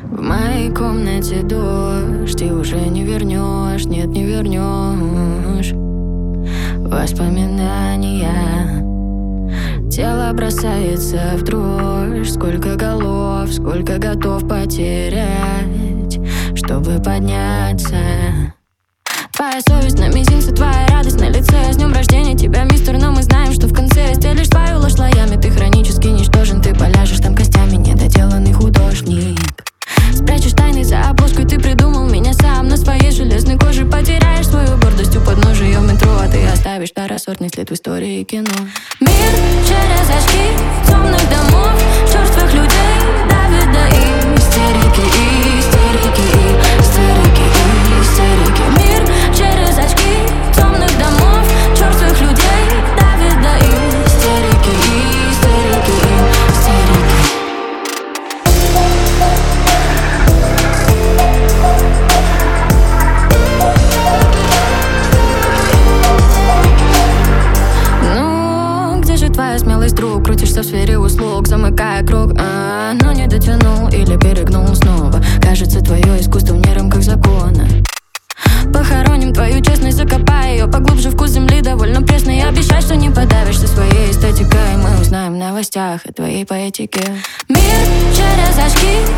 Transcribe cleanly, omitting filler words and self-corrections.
В моей комнате дождь, и уже не вернешь, нет, не вернешь воспоминания. Тело бросается в дрожь. Сколько голов, сколько готов потерять, чтобы подняться. Твоя совесть на мизинце, твоя радость на лице. С днем рождения тебя, мистер, но мы знаем, что в конце стелишь свою ложь слоями. Ты хронически ничтожен, ты поляжешь там костями, недоделанный художник. Спрячешь тайны за обложкой, ты придумал меня сам. На своей железной коже потеряешь свою гордость у подножия метро, а ты оставишь второсортный след в истории кино. Мир через очки темных домов, черствых людей давит до истерики, истерики, истерики, истерики. Мир через очки темных домов, черствых людей давит до истерики, истерики, истерики. Твоя смелость, друг, крутишься в сфере услуг, замыкая круг, но не дотянул или перегнул снова. Кажется, твое искусство вне рамках закона. Похороним твою честность, закопай ее поглубже, вкус земли довольно пресный. Обещай, что не подавишься своей эстетикой. Мы узнаем в новостях о твоей поэтике. Мир через очки